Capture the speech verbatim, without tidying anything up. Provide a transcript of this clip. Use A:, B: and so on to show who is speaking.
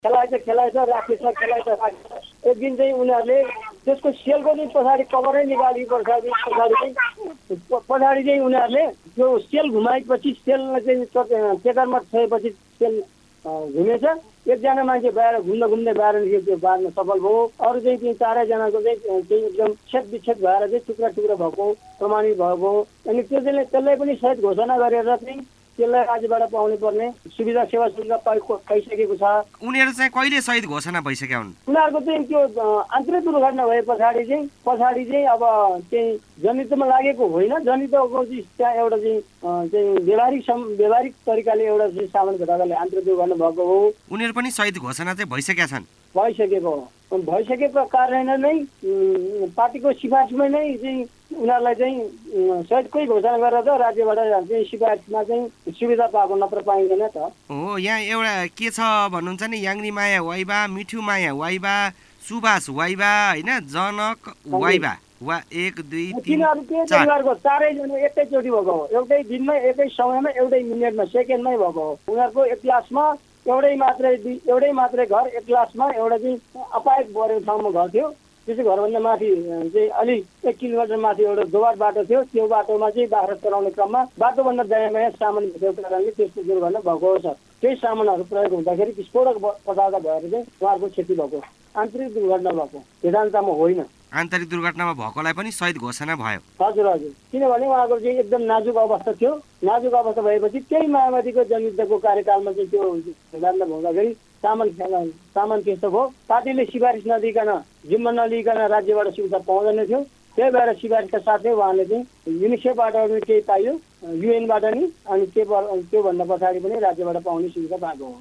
A: खेलाएछ खेलाएछ राखेछ खेलाएछ राखेछ एक दिन चाहिँ उनीहरूले त्यसको सेलको चाहिँ पछाडि कभरै निकाली पछाडि पछाडि चाहिँ पछाडि चाहिँ उनीहरूले त्यो सेल घुमाएपछि सेललाई चाहिँ टेकरमा छोएपछि सेल घुमेछ एकजना मान्छे बाहिर घुम्न घुम्दै बाहिर त्यो बार्न सफल भयो अरू चाहिँ तिन चारैजनाको चाहिँ चाहिँ एकदम छेद विच्छेद भएर चाहिँ टुक्रा टुक्रा भएको प्रमाणित भएको अनि त्यो चाहिँ त्यसलाई पनि सहित घोषणा गरेर चाहिँ त्यसलाई राज्यबाट पाउनु पर्ने सुविधा सेवा सुविधा पाइसकेको छ।
B: उनीहरू चाहिँ कहिले सहित घोषणा भइसकेका हुन्?
A: उनीहरूको चाहिँ त्यो आन्तरिक दुर्घटना भए पछाडि चाहिँ पछाडि चाहिँ अब चाहिँ जनितमा लागेको होइन जनितको चाहिँ त्यहाँ एउटा चाहिँ चाहिँ व्यवहारिक व्यवहारिक तरिकाले एउटा चाहिँ सामान घटनाले आन्तरिक दुर्घटना भएको हो।
B: उनीहरू पनि सहित घोषणा चाहिँ भइसकेका छन्
A: भइसकेको हो भइसकेको कारणले नै पार्टीको सिफारिसमै नै चाहिँ उनीहरूलाई चाहिँ सहितकै घोषणा गरेर त राज्यबाट चाहिँ सिफारिसमा चाहिँ सुविधा पाएको नत्र पाइँदैन त
B: हो। यहाँ एउटा के छ भन्नुहुन्छ नि याङ्नी माया वाइबा मिठु माया वाइबा सुभाष वाइबा होइन जनक वाइबा वा एक दुई तिन
A: चार चारैजना एकैचोटि भएको हो एउटै दिनमै एकै समयमा एउटै मिनटमा सेकेन्डमै भएको हो। उनीहरूको एक क्लासमा एउटै मात्रै एउटै मात्रै घर एक क्लासमा एउटा चाहिँ अपायक परेको ठाउँमा घर थियो त्यसै घरभन्दा माथि चाहिँ अलिक एक किलोमिटर माथि एउटा दोबार बाटो थियो त्यो बाटोमा चाहिँ बाख्रा चलाउने क्रममा बाटोभन्दा दायाँ बायाँ सामान भेटेको कारणले त्यस्तो दुर्घटना भएको छ। त्यही सामानहरू प्रयोग हुँदाखेरि विस्फोटक पदार्थ भएर चाहिँ उहाँहरूको क्षति भएको आन्तरिक दुर्घटना भएको वेदान्तमा होइन।
B: आन्तरिक दुर्घटनामा भएकोलाई पनि सहित घोषणा भयो।
A: हजुर हजुर किनभने उहाँको चाहिँ एकदम नाजुक अवस्था थियो नाजुक अवस्था भएपछि त्यही माओवादीको जनयुद्धको कार्यकालमा चाहिँ त्यो वेदान्त हुँदाखेरि सामान सामान त्यस्तो भयो पार्टीले सिफारिस नदिकन जिम्मा नलिकन राज्यबाट सुविधा पाउँदैन थियो त्यही भएर सिफारिसका साथै उहाँले चाहिँ युनिसेफबाट पनि केही पाइयो युएनबाट नि अनि त्योभन्दा पछाडि पनि राज्यबाट पाउने सुविधा पाएको हो।